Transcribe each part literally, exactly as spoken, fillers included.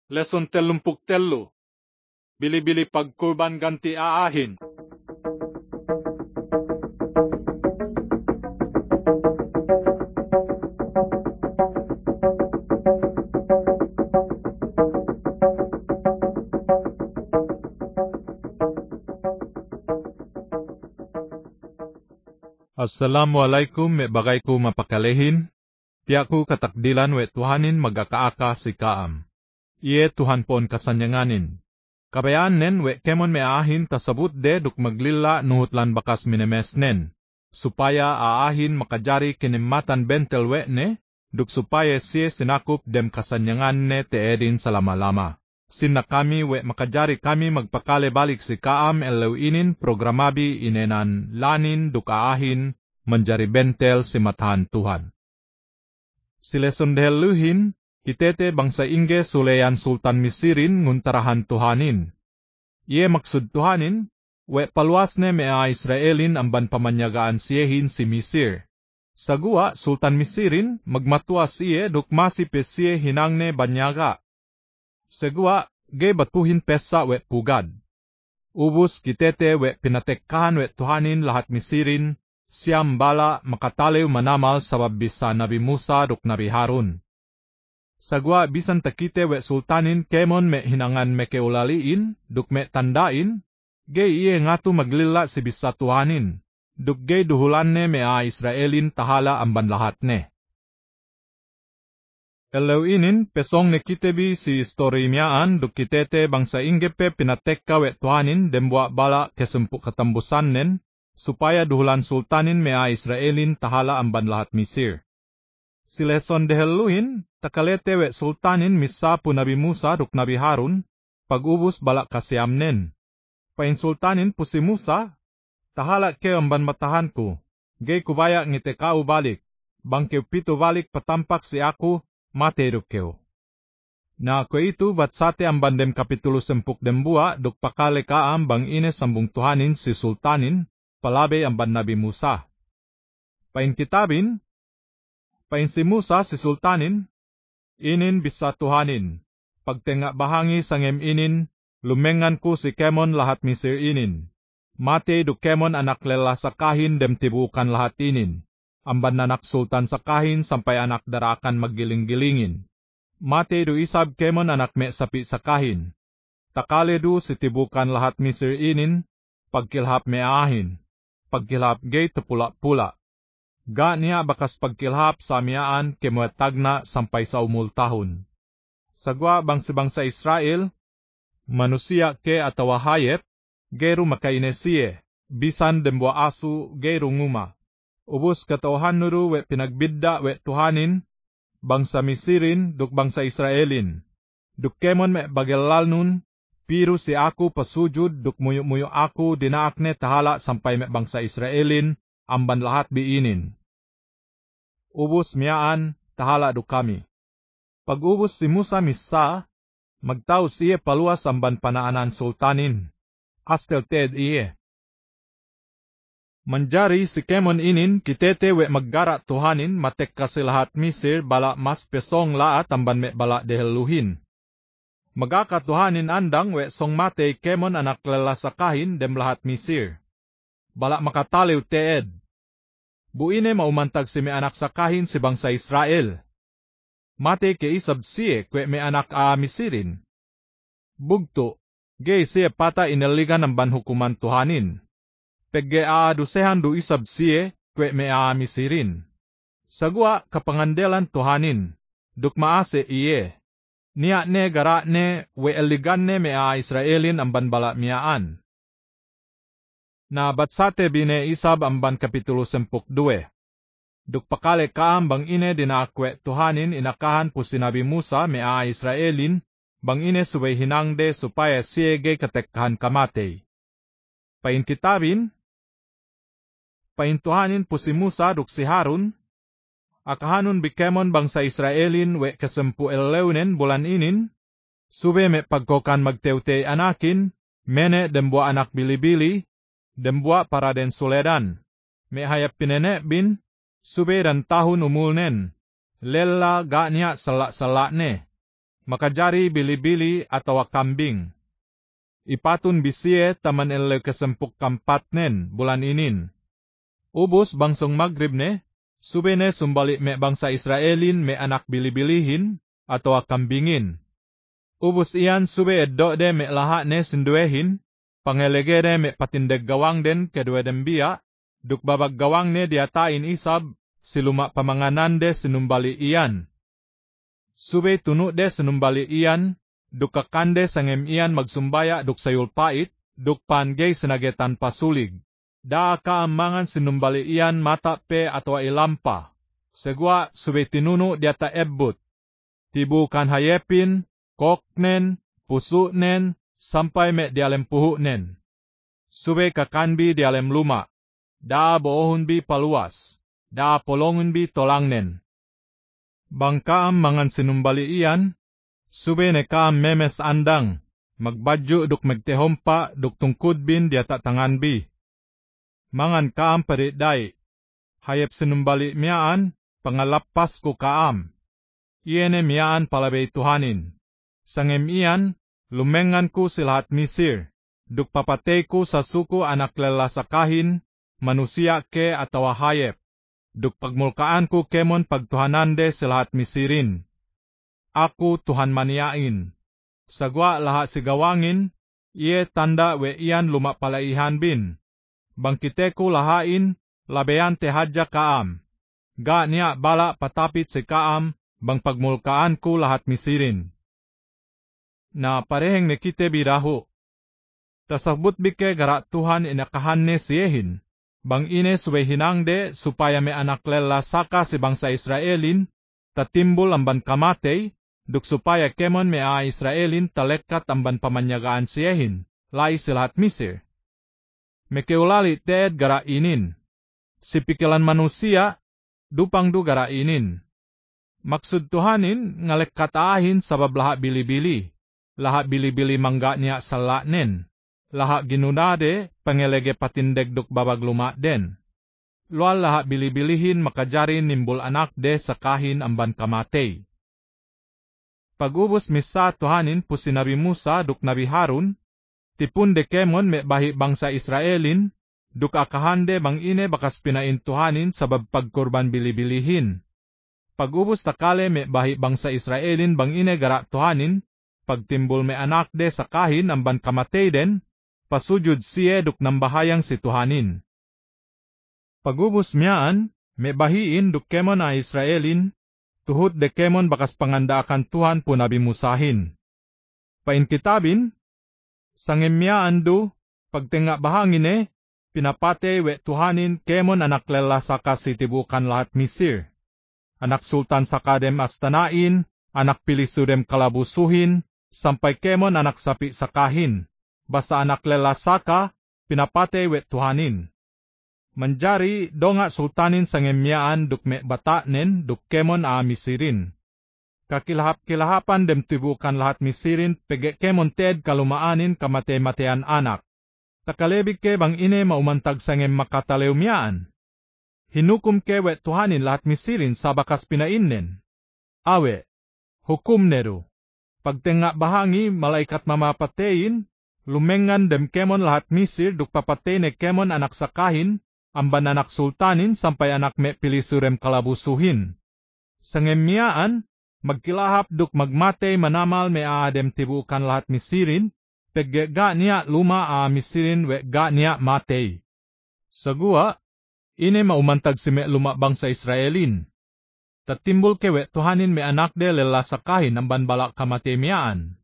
Lesson telumpuk telu. Bili-bili pagkurban ganti aahin. Assalamualaikum, me bagay ko mapakalehin. Tiyaku katakdilan we Tuhanin magakaaka si kaam. Iye Tuhan pon kasanyanganin. Kabayaan nen we kemon me aahin tasabut de duk maglila nuhutlan bakas minemes nen. Supaya aahin makajari kinimatan bentel we ne, duk supaya siye sinakup dem kasanyangan ne teedin salama-lama. Sinna kami we makajari kami magpakale balik si kaam elewinin programabi inenan lanin duk aahin menjari bentel si matahan Tuhan. Silesondeluhin, kitete bangsa Ingge suleyan Sultan Misirin nguntarahan Tuhanin. Iye maksud Tuhanin, we paluasne mea Israelin amban pamanyagaan siyehin si Misir. Sagua Sultan Misirin magmatuas iye duk masipe siye hinangne banyaga. Sagua ge batuhin pesa we pugad. Ubus kitete we pinatekkahan we Tuhanin lahat Misirin, siyam bala makataliw manamal sabab bisa Nabi Musa duk Nabi Harun. Sagwa bisan takite we sultanin kemon me hinangan me keulaliin, duk me tandain, ge iye ngatu maglila si bisa Tuhanin, duk ge duhulanne me a Israelin tahala amban lahat ne. Elewinin pesong ne kitebi si istorimiaan duk kitete bangsa Inggepe pinatekka we Tuhanin dembua bala kesempu katambusan nen, supaya duhulan sultanin mea Israelin tahala amban lahat Misir. Sileson deheluhin, takalete we sultanin misa pu Nabi Musa duk Nabi Harun, pagubus balak kasiamnen. Pain sultanin pu si Musa, tahala ke amban matahanku, gay kubaya ngite kau balik, bangke pito balik patampak si aku, mate dukeo. Na ako itu batsate amban dem kapitulo sempuk dembua duk pakale kaam bang ine sambung Tuhanin si sultanin, palabe amban Nabi Musa. Pain kitabin, pain si Musa si sultanin, inin bisa Tuhanin, pagtenga bahangi sangem inin, lumengan ku si kemon lahat Misir inin. Mate du kemon anak lela sakahin dem tibukan lahat inin, amban anak sultan sakahin sampai anak darakan magiling-gilingin. Mate du isab kemon anak me sapi sakahin. Takale du si tibukan lahat Misir inin, pagkilhap me ahin. Pagkilhap gay tepula-pula. Ga niya bakas pagkilhap sa miyaan kemuetagna sampai sa umul tahun. Sagwa bangsa-bangsa Israel, manusia ke atawa hayep, geru makainesiye, bisan dembwa asu geru nguma. Ubus katauhan nuru we pinagbidda we Tuhanin, bangsa Misirin duk bangsa Israelin. Duk kemon me bagelal nun, piru si aku pasujud duk muyo-muyo aku dinaakne tahala sampai me bangsa Israelin, amban lahat biinin. Ubus miyaan, tahala duk kami. Pag-ubus si Musa misa, magtaw siye paluas amban panaanan sultanin. Astel ted iye. Manjari si kemon inin kitete we maggara Tuhanin matek kasi lahat Misir bala mas pesong laat amban me bala deheluhin. Magaka Tuhanin andang we song mate kemon anak lelasakahin dem lahat Misir. Bala makataliw teed. Buine maumantag si me anak sakahin si bangsa Israel. Mate ke isab siye kwe me anak a Misirin. Bugto, gay siye pata ineligan ng banhukuman Tuhanin. Pegge a dusehan du isab siye kwe me a Misirin. Sagwa kapangandelan Tuhanin, duk maase iye. Niya ne gara ne we eligan ne me a Israelin amban bala miyaan. Na batsate bine isab amban kapitulo sempuk due. Duk pakale kaam bang ine dinakwe Tuhanin inakahan po si Nabi Musa me a Israelin, bang ine suway hinangde supaya siyege katekkahan kamatay. Pain kitabin, pain Tuhanin po si Musa duk si Harun, akahanon bikemon bang sa Israelin we kasempu elewnen bulan inin, sube me pagkokan magteute anakin, mene dembua anak bilibili, dembua para den suledan, me hayap pinene bin, sube dan tahun umulnen, lela ga niya salak-salak ne. makajari bili-bili atawa kambing. Ipatun bisiye taman ele kesempuk kampat nen bulan inin. Ubus bangsong Maghrib ne, sube ne sumbalik me bangsa Israelin me anak bili-bilihin atawa kambingin. Ubus iyan sube eddo de me laha ne sinduehin, pangelege de me patindeg gawang den kedua dembia, duk babag gawang ne diatain isab, siluma pamanganan de sinumbali iyan. Sube tunu de sinumbali iyan, duk kakande sangem iyan magsumbaya duk sayul pait, duk pangay sinagetan pasulig. Da kaamangan sinumbali iyan mata pe atwa ilampa. Segwa sube tinunu diata ebbut. Tibukan hayepin, koknen, pusunen, sampai me dialem puhunen. Sube kakanbi dialem luma. Da boohun bi paluas. Da polongun bi tolangnen. Bangkaam mangan sinumbali iyan, sube ne kaam memes andang, magbadyo duk magtehompa duk tungkod bin diata tangan bi. Mangan kaam pariday, hayep sinumbali miyaan, pangalapas ko kaam. Iyene miyaan palabay tuhanin. Sangem iyan, lumengan ko silahat misir, duk papatay ko sa suko anak lelasakahin, manusia ke atawa hayep. Duk pagmulkaan ko kemon pagtuhanande silahat misirin. Aku Tuhan maniain. Sagwa lahat sigawangin, iye tanda we iyan lumapalaihan bin. Bangkite ko lahain, labean te hadja kaam. Ga niya bala patapit si kaam, bang pagmulkaan ko lahat misirin. Na pareheng nekite biraho. Tasabut bike gara Tuhan inakahan ne siyehin. Bang ine suwe hinangde supaya me anak lela saka si bangsa Israelin, tatimbul amban kamatay, duk supaya kemon me a Israelin talekat amban pamanyagaan siyehin, lai silahat misir. Mekeulali teed gara inin. Si pikilan manusia, dupang du gara inin. Maksud Tuhanin ngalek kataahin sabab lahat bili-bili, lahat bili-bili mangga niya salaknen. Lahat ginunade, pangelege patindeg duk babag luma den. Lual lahat bili-bilihin makajari nimbul anak de sakahin amban kamatay. Pagubos misa Tuhanin po si Nabi Musa duk Nabi Harun, tipun de kemon me bahi bangsa Israelin, duk akahande bang ine bakas pinain Tuhanin sabab pagkorban bili-bilihin. Pagubos takale me bahi bangsa Israelin bang ine gara Tuhanin, pagtimbul me anak de sakahin amban kamatay den, pasujud siye duk nambahayang si Tuhanin. Pagubos miyaan, me bahiin duk kemon a Israelin, tuhod de kemon bakas pangandaakan Tuhan po Nabi Musahin. Painkitabin, sangem miyaan du, pagtenga bahangine, pinapate we Tuhanin kemon anak lela saka si tibukan lahat misir. Anak sultan sakadem astanain, anak pilisudem kalabusuhin, sampai kemon anak sapi sakahin. Basta anak lela saka, pinapate we Tuhanin. Manjari donga sultanin sangemyaan duk me batanen duk kemon a misirin. Kakilahap-kilahapan dem tibukan lahat misirin pege kemon ted kalumaanin kamate-matean anak. Takalebig ke bang ine maumantag sangem makatalew miyaan. Hinukum ke we Tuhanin lahat misirin sa bakas pinainnen. Awe, hukum neru. Pagtenga bahangi malaikat mamapatein, lumengan dem kemon lahat misir duk papatay ne kemon anak sakahin, amban anak sultanin sampai anak me pilisurem kalabusuhin. Sangemyaan, magkilahap duk magmatay manamal me aadem tibukan lahat misirin, pegge ga niya luma a misirin we ga niya matay. Sagua, ine maumantag si me lumabang sa Israelin. Tatimbul ke we Tuhanin me anak de lela sakahin amban balak kamatemiaan.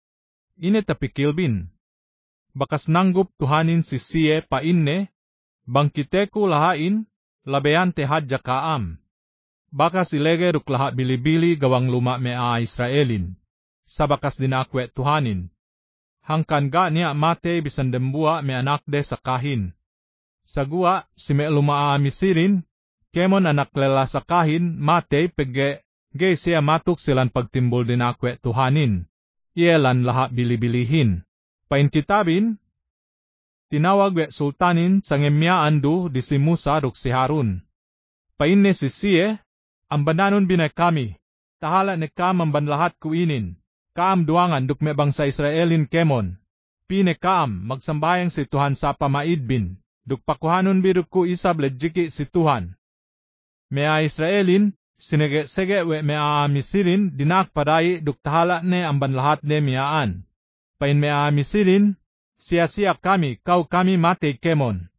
Ine tapikilbin. Bakas nanggup Tuhanin si siye pa inne, bangkiteku lahain, labean te hadja kaam. Bakas ilege duk lahat bili-bili gawang luma me a Israelin. Sa bakas dinakwe Tuhanin. Hangkan ga niya mate bisan dembua me anak de sakahin. Sagua, si me luma a misirin, kemon anak lela sakahin mate pege, gay siya matuk silan pagtimbol dinakwe Tuhanin. Ielan lahat bili-bilihin. Painkitabin, tinawag we sultanin sangemyaan du di si Musa duk si Harun. Painne si siye, ang bananon binay kami, tahala ne kam ang banlahat kuinin. kaam duangan duk me bangsa Israelin kemon. Pine kaam magsambayang si Tuhan sa pamaidbin, duk pakuhanon biduk ku isa blejiki si Tuhan. Mea Israelin, sinege-sege we mea misirin dinak padai duk tahala ne amban lahat ne miaan. Pain mea misirin, sia-sia kami, kau kami mate kemon.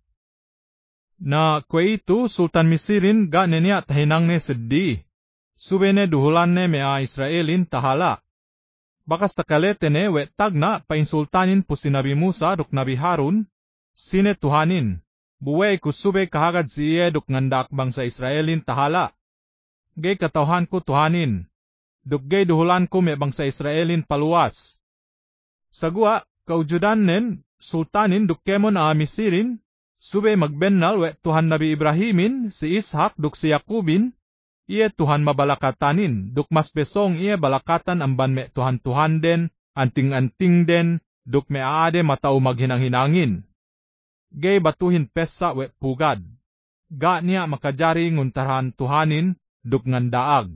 Na kwe itu Sultan Misirin ga nenia tahinang ne seddi. Subene duhulan ne mea Israelin tahala. Bakas takalete ne we tagna pain sultanin po si Nabi Musa duk Nabi Harun, sine Tuhanin. Buwe ku sube kahagad siye duk ngandak bangsa Israelin tahala. Gay katawhan ko Tuhanin. Duk gay duhulan ko me bangsa Israelin paluwas. Sagwa, kaujudan nen, sultanin duk kemon a Misirin, sube magbennal we Tuhan Nabi Ibrahimin, si Ishak duk si Yakubin, iye Tuhan mabalakatanin, duk mas besong iye balakatan amban me Tuhan-Tuhan den, anting-anting den, duk me aade matao maghinang-hinangin. Gay batuhin pesa we pugad. Ga niya makajari nguntarhan Tuhanin, duk ngandaag.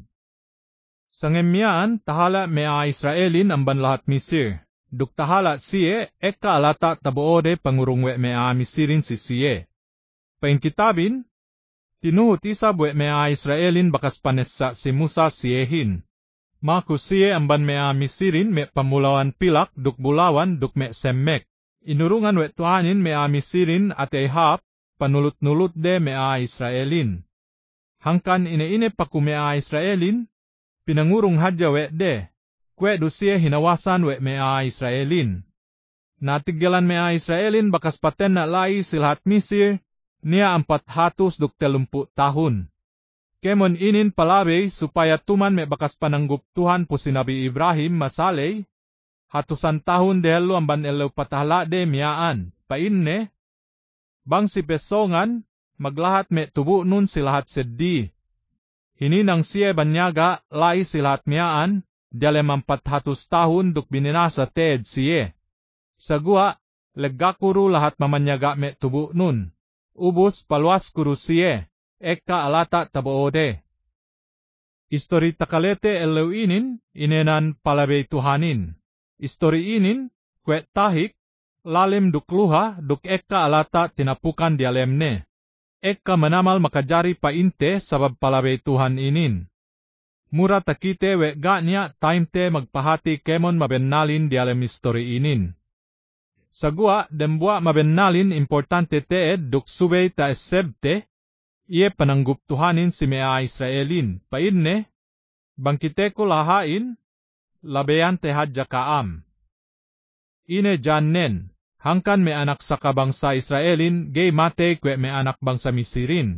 Sangemyaan tahala me a Israelin amban lahat Misir. Duk tahala siye, eka alata taboode pangurungwe me a Misirin si siye. Pain kitabin, tinuhut isa bwe me a Israelin bakas panessa si Musa siyehin. Maku siye amban me a Misirin me pamulawan pilak duk bulawan duk me semmek. Inurungan we Tuhanin me a Misirin at ehap, panulut-nulut de me a Israelin. Hangkan ine-ine paku me a Israelin, pinangurung hadya we de. Kwe dusiye hinawasan we me a Israelin. Natigyalan me a Israelin bakas paten na lai silhat Misir, niya ampat hatus duk telumpu tahun. Kemon inin palabay supaya tuman me bakas pananggup Tuhan po si Nabi Ibrahim masalay, hatusan tahun dehelo amban elo patahla de miyaan, painne. Bang si pesongan, maglahat me tubu nun silahat seddi. Hininang siye banyaga lai silahat miyaan, dalem ampat hatus tahun duk bininasa teed siye. Sagwa, legakuru lahat mamanyaga me tubu nun. Ubus paluas kuru siye, eka alata taboode. Istori takalete elew inin, inenan palabay Tuhanin. Istori inin, kwe tahik, lalim duk luha duk eka alata tinapukan dialemne. Eka manamal makajari painte sabab palabay Tuhan inin. Mura takite we ga niya time te magpahati kemon mabennalin dialem istori inin. Sagwa dembwa mabennalin importante teed duk subay ta esebte, iye pananggup Tuhanin si mea Israelin, painne, bangkite ko lahain, labayan te hadja kaam. Ine jannen, hangkan me anak sa kabangsa Israelin, gay mate kwe me anak bangsa Misirin.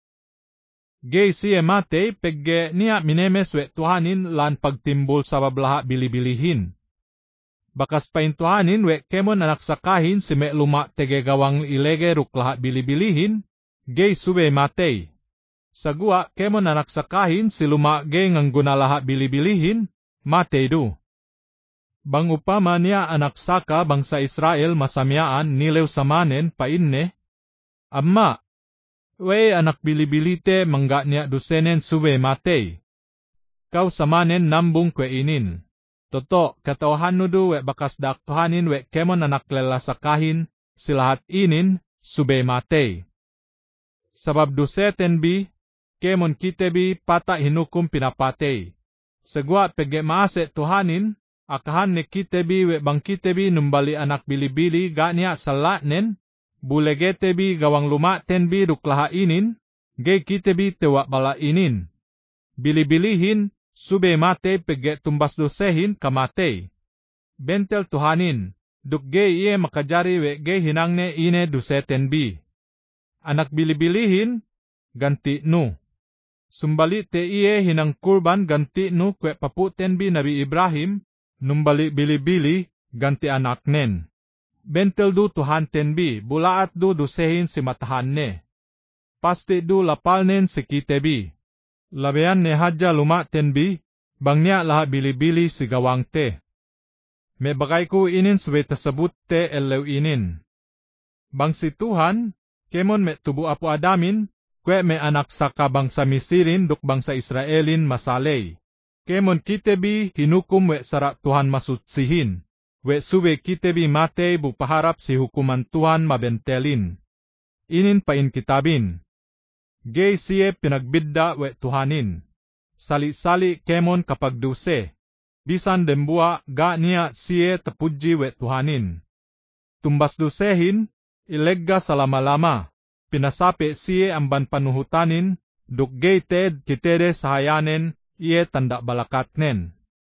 Gay siye mate pegge niya minemes we Tuhanin lan pagtimbol sa bablaha bilibilihin. Bakas pain Tuhanin we kemon anak sakahin si me luma tege gawang ilege ruk lahat bilibilihin, gay sube mate. Sagwa kemon anak sakahin si luma gay ngangguna lahat bilibilihin, mate du. Bang upama niya anak saka bangsa Israel masamyaan nilew samanen painne, amma, we anak bilibilite mangga niya dusenen sube matey. Kau samanen nambung kwe inin. Toto, katauhan nudu we bakas daktuhanin we kemon anak lelasakahin, silahat inin, sube matey. Sabab duseten bi, kemon kitebi pata hinukum pinapatey. Sagwa pege maase tuhanin, akahan ni kitebi we bang kitebi numbali anak bilibili ga niya salatnen, bulegete bi gawang lumaten bi duklaha inin, gay kitebi tewa bala inin. Bilibilihin, sube mate pege tumbas dosehin kamate. Bentel Tuhanin, duk gay iye makajari we gay hinangne ine duseten bi. Anak bilibilihin, ganti nu. Sumbali te iye hinang kurban ganti nu kwe paputen bi Nabi Ibrahim, numbali bilibili, ganti anak nen. Bentel du tuhanten bi, bulaat du dusehin si matahan ne. Pasti du lapalnen si kitebi. Labean ne hadja lumaten bi, bangnya laha bilibili si gawang te. Me bagay ko inin suwe tasabut te elew inin. Bang si Tuhan, kemon me tubu apo adamin, kwe me anak sa kabangsa Misirin duk bangsa Israelin masalay. Kemon kitebi hinukum we sara Tuhan masutsihin. We suwe kitebi mate bu paharap si hukuman Tuhan mabentelin. Inin pain kitabin. Gay siye pinagbidda we Tuhanin. Sali-sali kemon kapag duse. Bisan dembua ga niya siye tapuji we Tuhanin. Tumbas dusehin, ilegga salama-lama. Pinasapi siye amban panuhutanin, duk gay ted kitede sahayanen, iye tanda balakatnen.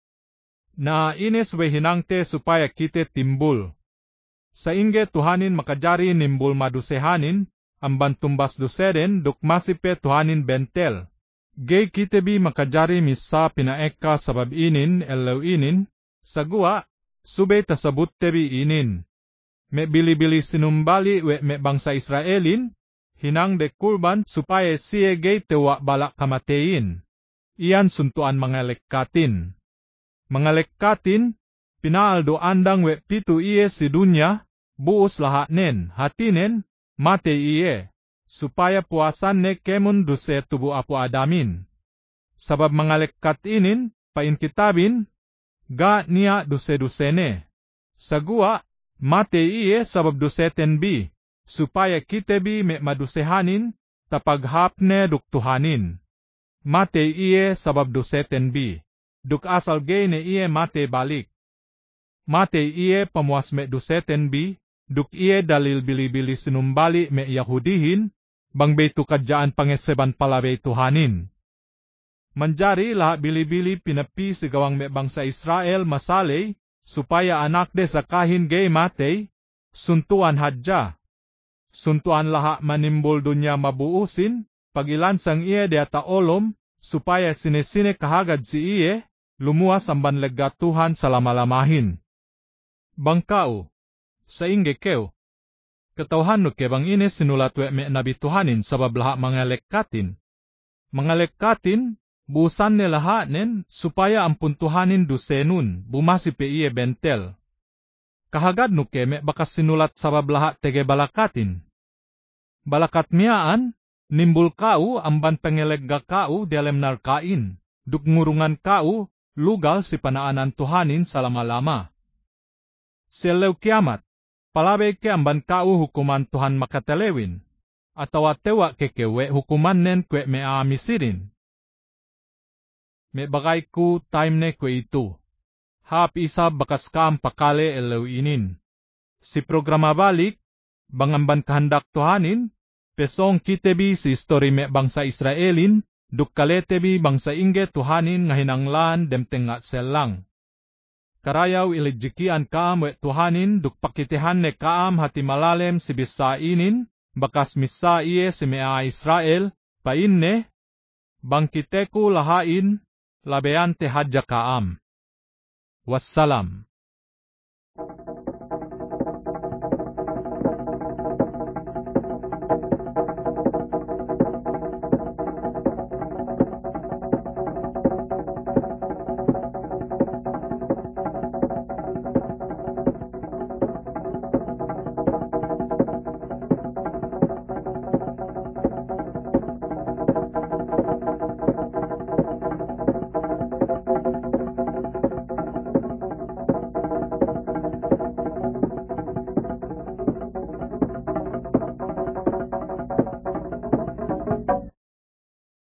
Na ines we hinangte supaya kite timbul. Sa inge Tuhanin makajari nimbul madusehanin, amban tumbas duseden duk masipe Tuhanin bentel. Gay kitebi makajari misa pinaeka sabab inin elaw inin, sagua, sube tasabut tebi inin. Me bili-bili sinumbali we me bangsa Israelin, hinang de kurban supaya siye gay tewa balak kamatein. Iyan suntuan mga lekkatin. Mga lekkatin, pinaaldo andang we pitu iye si dunya, buos lahanen, hatinen, mate iye, supaya puasan ne kemun duse tubu apo adamin. Sabab mga lekkat inin, pain kitabin, ga niya duse-dusene. Sagua, mate iye sabab duseten bi, supaya kitebi me madusehanin, tapaghapne duktuhanin. Mate iye sabab duseten bi. Duk asal gay ne iye mate balik. Mate iye pamuas me duseten bi, duk iye dalil bili-bili sinumbali me Yahudihin, bang betu kadyaan pangeseban palabay Tuhanin. Manjari laha bili-bili pinapi sigawang me bangsa Israel masalay, supaya anak de sakahin gay mate, suntuan hadja. Suntuan laha manimbol dunya mabuusin, pagilansang iye de ataolom, supaya sinesine kahagad si iye, lumuas ang banlegatuhan sa lamalamahin. Bangkao, sa inge keo, katawhan no ke bang ine sinulatwe me nabituhanin sabab laha mga lekkatin. Mga lekkatin, buusan ne lahanen, supaya ang puntuhanin dusenun, bumasipe iye bentel. Kahagad no ke me bakas sinulat sabab laha tege balakatin. Balakat miyaan, nimbul kau amban pengelegga kau dalam narkain, duk ngurungan kau, lugal si panaanan Tuhanin salama-lama. Selew kiamat, palabay ke amban kau hukuman Tuhan makatelewin, atau atewa kekewe hukuman nen kwe me aamisirin. Me bagay ku time ne kwe itu. Hap isa bakas kaam pakale elew inin. Si programa balik, bangamban kahandak Tuhanin, pesong kitebi si story me bangsa Israelin, duk kaletebi bangsa inge Tuhanin nga hinanglan demteng nga selang. Karayaw ilejikian kaam we Tuhanin duk pakitehan ne kaam hati malalem si bisainin, bakas misa iye si mea Israel, pain ne, bangkiteku lahain, labeante hadja kaam. Wassalam.